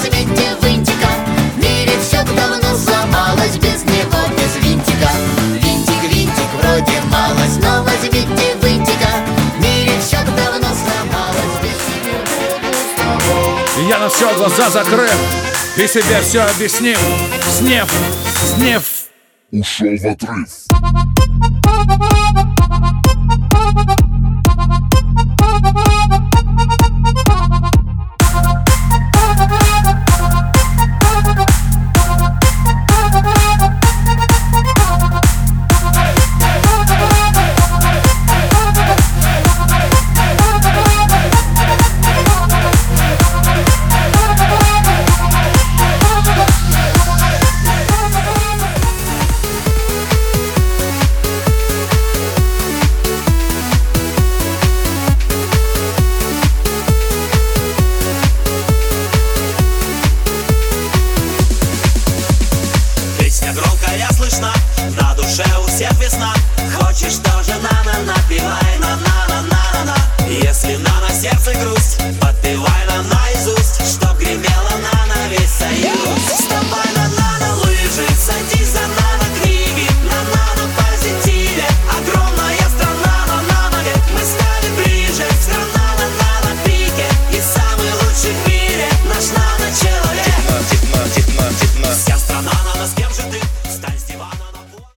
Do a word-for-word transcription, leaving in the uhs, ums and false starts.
свете винтика. В мире все давно сломалось без него, без винтика. Винтик, винтик, вроде малость, но возьмите винтика. В мире все давно сломалось без него. Я на все глаза закрыв и себе все объяснил. Снев, снев ушел в отрыв. Громкая слышна, на душе у всех весна. Хочешь тоже на-на, напевай на-на-на-на-на. Если на на сердце грусть, подпевай.